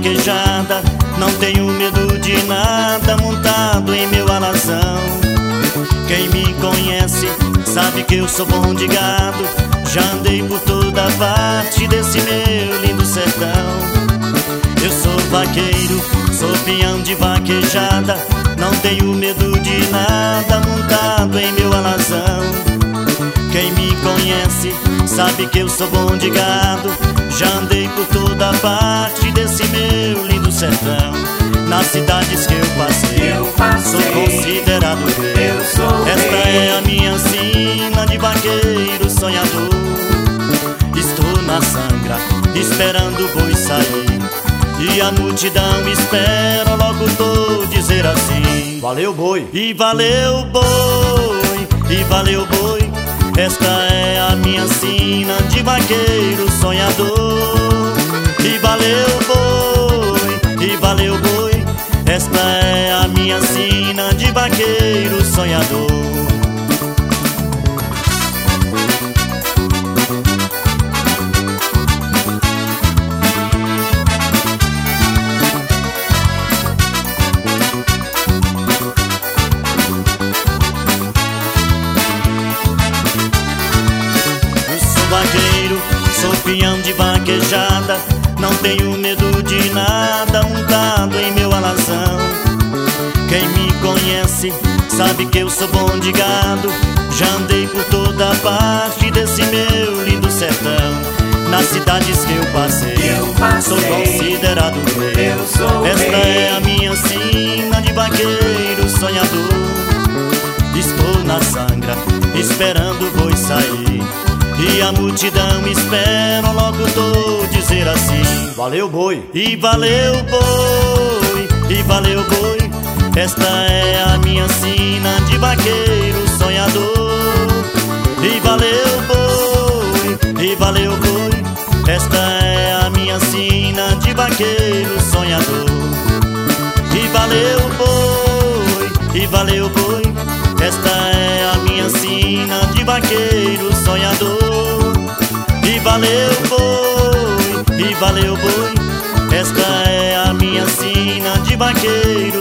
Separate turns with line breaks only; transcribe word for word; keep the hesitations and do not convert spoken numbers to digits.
vaquejada, não tenho medo de nada, montado em meu alazão. Quem me conhece sabe que eu sou bom de gado, já andei por toda parte desse meu lindo sertão. Eu sou vaqueiro, sou peão de vaquejada, não tenho medo de nada, montado em meu alazão. Quem me conhece sabe que eu sou bom de gado, já andei por toda parte desse meu lindo sertão. Nas cidades que eu passei,
eu passei
sou considerado rei.
Eu sou
Esta
rei.
é a minha sina de vaqueiro sonhador. Estou na sangra, esperando o boi sair, e a multidão espera logo tô dizer assim:
Valeu, boi!
E valeu, boi, e valeu, boi. Esta é a minha sina de vaqueiro sonhador. E valeu, boi, e valeu, boi. Esta é a minha sina de vaqueiro sonhador. Vaqueiro, sou peão de vaquejada, não tenho medo de nada, montado em meu alazão. Quem me conhece sabe que eu sou bom de gado, já andei por toda parte desse meu lindo sertão. Nas cidades que eu passei,
eu passei
sou considerado rei.
Eu sou
Esta
rei.
é a minha sina de vaqueiro sonhador. Estou na sangra, esperando o boi sair, e a multidão espera logo tô dizer assim:
Valeu, boi!
E valeu, boi, e valeu, boi. Esta é a minha sina de vaqueiro sonhador. E valeu, boi, e valeu, boi. Esta é a minha sina de vaqueiro sonhador. E valeu, boi, e valeu, boi. Esta é a minha sina de vaqueiro sonhador. E valeu, boi, e valeu, boi. Esta é a minha sina de vaqueiro